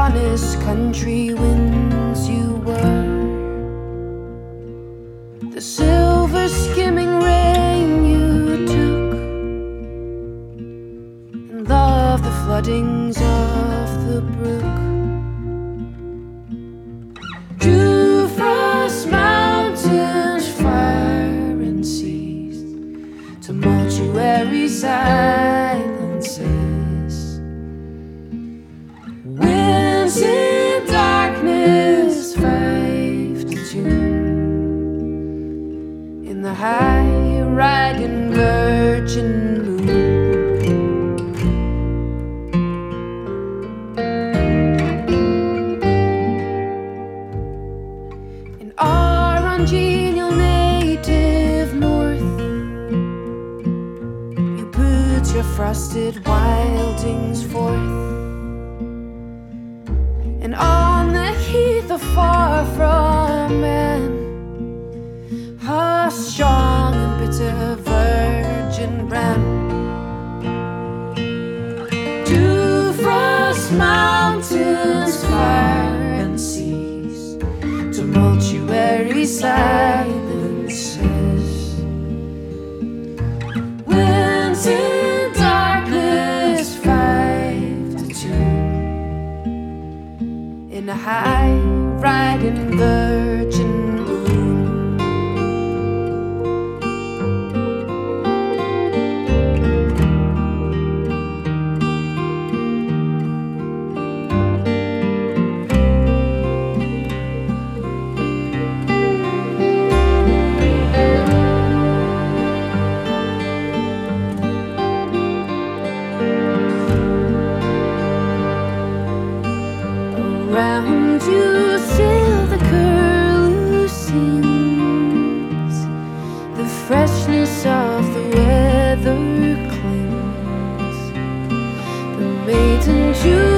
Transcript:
honest country winds you were, the silver skimming rain you took, and loved the floodings of the brook. Drew frost mountains, fire and seas, tumultuary silences, winds in darkness, fife to tune, in the high riding virgin moon. In our ungenial native north, you put your frosted wildings forth, and on the heath afar from man, a strong and bitter virgin ran. To frost mountains, fire and seas, tumultuary silences, winds in darkness, five to tune, in a high riding virgin moon. Around you sail the curlew sings, the freshness of the weather clings, the maiden June